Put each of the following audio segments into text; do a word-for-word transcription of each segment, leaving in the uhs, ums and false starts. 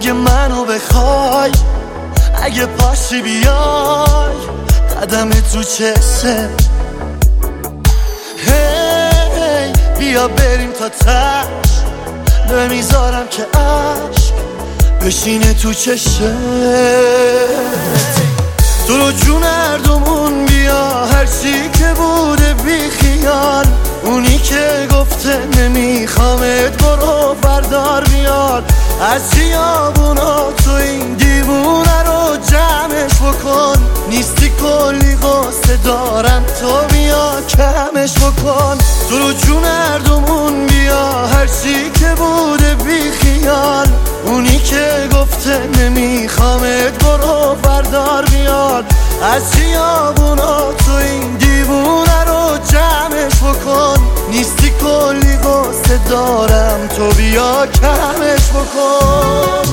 اگه منو بخوای، اگه پاشی بیای قدم تو چشه، هی بیا بریم تا تش، نمیذارم که عشق بشینه تو چشه. تو رو جون هردومون بیا، هرچی که بوده بی خیال، اونی که گفته نمیخوامت برو بردار بیار. از خیابونا تو این دیوونه رو جمعش بکن، نیستی کلی قصه دارم تو بیا کمش بکن. تو رو جون هردومون بیا، هرچی که بوده بی خیال، اونی که گفته نمیخوامت برو بردار بیار. از خیابونا تو این دیوونه رو جمعش بکن، نیستی کلی قصه دارم تو بیا کمش بکن.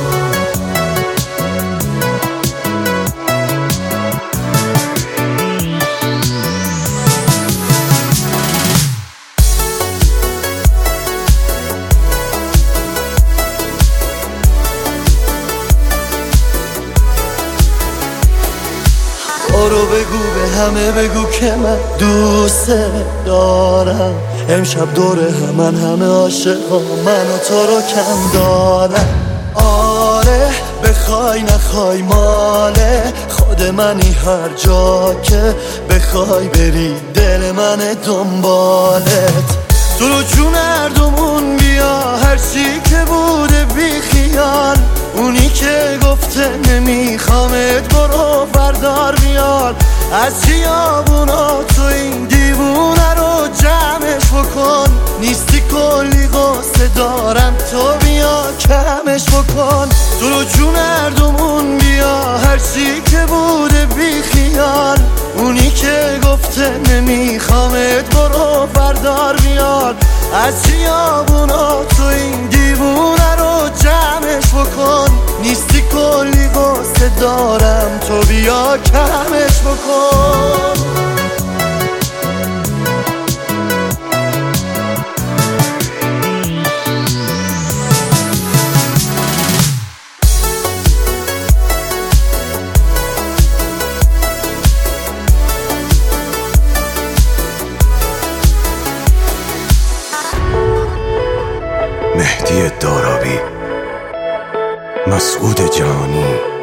برو بگو به همه بگو که من دوست دارم، امشب دور همن همه عاشقا من و تو رو کم دارم. آره بخوای نخوای ماله خود منی، هر جا که بخوای بری دل من دنبالت. تو رو جون هردومون بیا، هرچی که بوده بی خیال، اونی که گفته نمیخوامت برو بردار بیار. از خیابونا تو این دیوونه رو جمعش بکن، نیستی کلی قصه دارم تو بیا کمش بکن. تو رو جون هردومون بیا، هرچی که بوده بی خیال، اونی که گفته نمیخوامت برو بردار بیار. از خیابونا تو این دیوونه رو جمعش بکن، نیستی کلی قصه دارم تو بیا کمش بکن. مهدی دارابی، مسعود جانی.